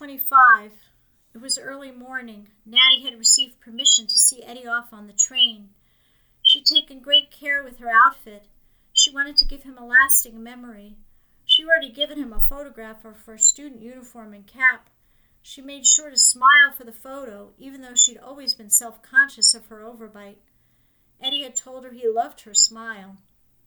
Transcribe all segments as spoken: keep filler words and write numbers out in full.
twenty-five. It was early morning. Natty had received permission to see Eddie off on the train. She'd taken great care with her outfit. She wanted to give him a lasting memory. She'd already given him a photograph of her student uniform and cap. She made sure to smile for the photo, even though she'd always been self-conscious of her overbite. Eddie had told her he loved her smile.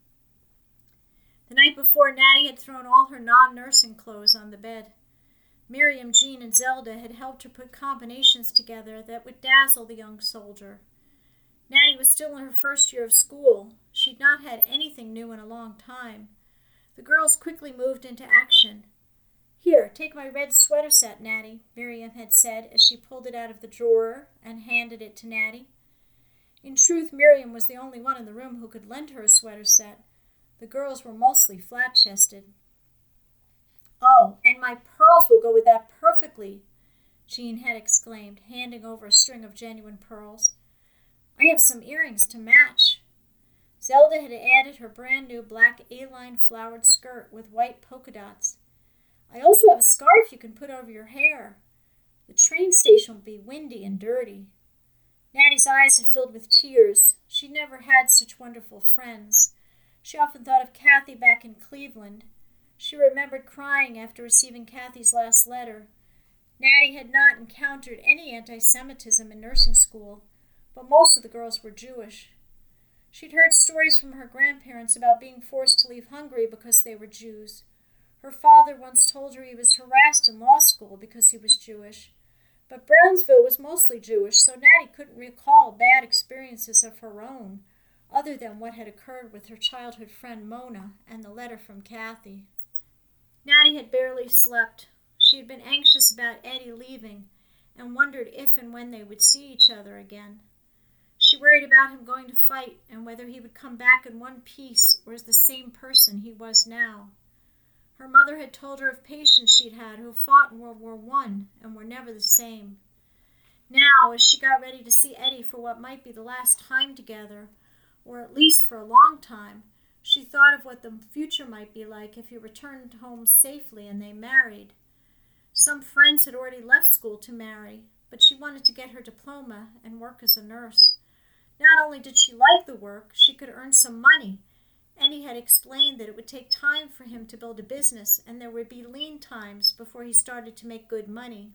The night before, Natty had thrown all her non-nursing clothes on the bed. Miriam, Jean, and Zelda had helped her put combinations together that would dazzle the young soldier. Natty was still in her first year of school. She'd not had anything new in a long time. The girls quickly moved into action. "Here, take my red sweater set, Natty," Miriam had said as she pulled it out of the drawer and handed it to Natty. In truth, Miriam was the only one in the room who could lend her a sweater set. The girls were mostly flat-chested. "Oh, and my pearls will go with that perfectly," Jean had exclaimed, handing over a string of genuine pearls. "I have some earrings to match." Zelda had added her brand-new black A-line flowered skirt with white polka dots. "I also have a scarf you can put over your hair. The train station will be windy and dirty." Natty's eyes had filled with tears. She'd never had such wonderful friends. She often thought of Kathy back in Cleveland. She remembered crying after receiving Kathy's last letter. Natty had not encountered any anti-Semitism in nursing school, but most of the girls were Jewish. She'd heard stories from her grandparents about being forced to leave Hungary because they were Jews. Her father once told her he was harassed in law school because he was Jewish. But Brownsville was mostly Jewish, so Natty couldn't recall bad experiences of her own, other than what had occurred with her childhood friend Mona and the letter from Kathy. Natty had barely slept. She had been anxious about Eddie leaving and wondered if and when they would see each other again. She worried about him going to fight and whether he would come back in one piece or as the same person he was now. Her mother had told her of patients she'd had who fought in World War One and were never the same. Now, as she got ready to see Eddie for what might be the last time together, or at least for a long time, she thought of what the future might be like if he returned home safely and they married. Some friends had already left school to marry, but she wanted to get her diploma and work as a nurse. Not only did she like the work, she could earn some money. Eddie had explained that it would take time for him to build a business and there would be lean times before he started to make good money.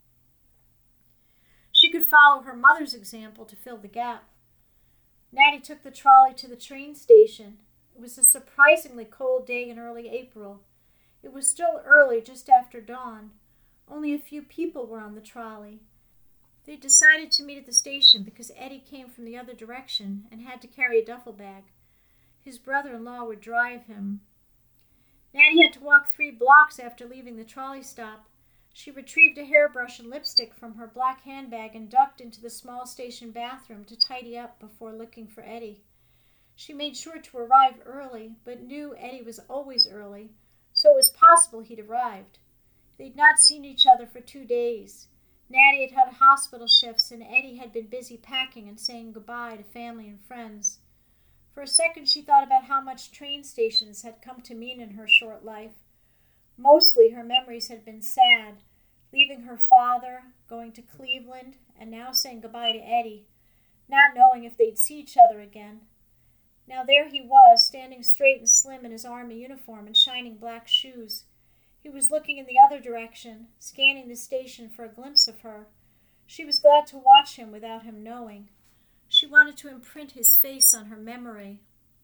She could follow her mother's example to fill the gap. Natty took the trolley to the train station. It was a surprisingly cold day in early April. It was still early, just after dawn. Only a few people were on the trolley. They decided to meet at the station because Eddie came from the other direction and had to carry a duffel bag. His brother-in-law would drive him. Natty had to walk three blocks after leaving the trolley stop. She retrieved a hairbrush and lipstick from her black handbag and ducked into the small station bathroom to tidy up before looking for Eddie. She made sure to arrive early, but knew Eddie was always early, so it was possible he'd arrived. They'd not seen each other for two days. Natty had had hospital shifts, and Eddie had been busy packing and saying goodbye to family and friends. For a second she thought about how much train stations had come to mean in her short life. Mostly her memories had been sad, leaving her father, going to Cleveland, and now saying goodbye to Eddie, not knowing if they'd see each other again. Now there he was, standing straight and slim in his army uniform and shining black shoes. He was looking in the other direction, scanning the station for a glimpse of her. She was glad to watch him without him knowing. She wanted to imprint his face on her memory.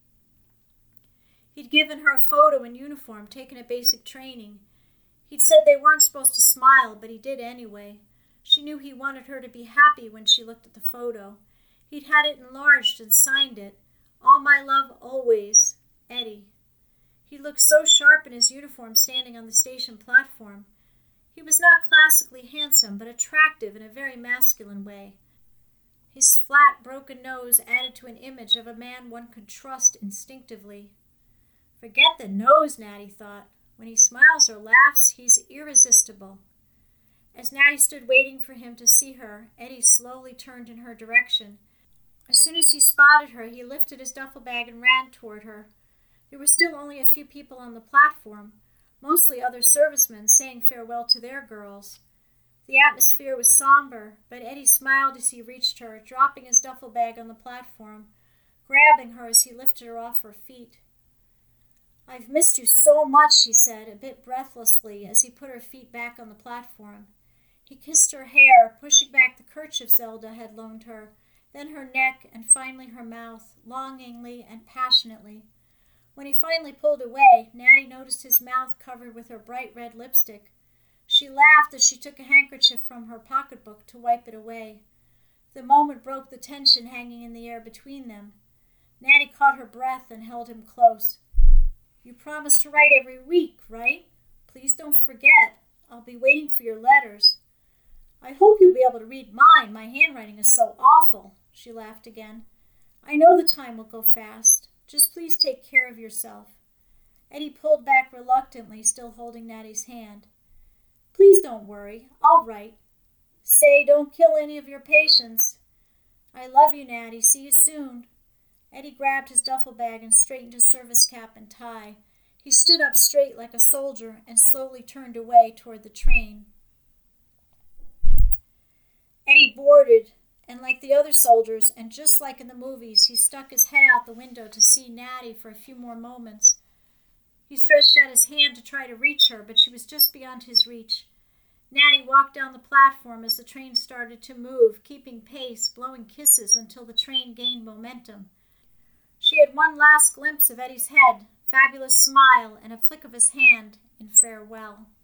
He'd given her a photo in uniform, taken at basic training. He'd said they weren't supposed to smile, but he did anyway. She knew he wanted her to be happy when she looked at the photo. He'd had it enlarged and signed it. "All my love always, Eddie." He looked so sharp in his uniform standing on the station platform. He was not classically handsome, but attractive in a very masculine way. His flat, broken nose added to an image of a man one could trust instinctively. Forget the nose, Natty thought. When he smiles or laughs, he's irresistible. As Natty stood waiting for him to see her, Eddie slowly turned in her direction. As soon as he spotted her, he lifted his duffel bag and ran toward her. There were still only a few people on the platform, mostly other servicemen saying farewell to their girls. The atmosphere was somber, but Eddie smiled as he reached her, dropping his duffel bag on the platform, grabbing her as he lifted her off her feet. "I've missed you so much," he said, a bit breathlessly, as he put her feet back on the platform. He kissed her hair, pushing back the kerchief Zelda had loaned her, then her neck, and finally her mouth, longingly and passionately. When he finally pulled away, Natty noticed his mouth covered with her bright red lipstick. She laughed as she took a handkerchief from her pocketbook to wipe it away. The moment broke the tension hanging in the air between them. Natty caught her breath and held him close. "You promised to write every week, right? Please don't forget. I'll be waiting for your letters." "I hope you'll be able to read mine. My handwriting is so awful." She laughed again. "I know the time will go fast. Just please take care of yourself." Eddie pulled back reluctantly, still holding Natty's hand. "Please don't worry. I'll write. Say, don't kill any of your patients." "I love you, Natty. See you soon." Eddie grabbed his duffel bag and straightened his service cap and tie. He stood up straight like a soldier and slowly turned away toward the train. Eddie boarded, and like the other soldiers, and just like in the movies, he stuck his head out the window to see Natty for a few more moments. He stretched out his hand to try to reach her, but she was just beyond his reach. Natty walked down the platform as the train started to move, keeping pace, blowing kisses until the train gained momentum. She had one last glimpse of Eddie's head, fabulous smile, and a flick of his hand in farewell.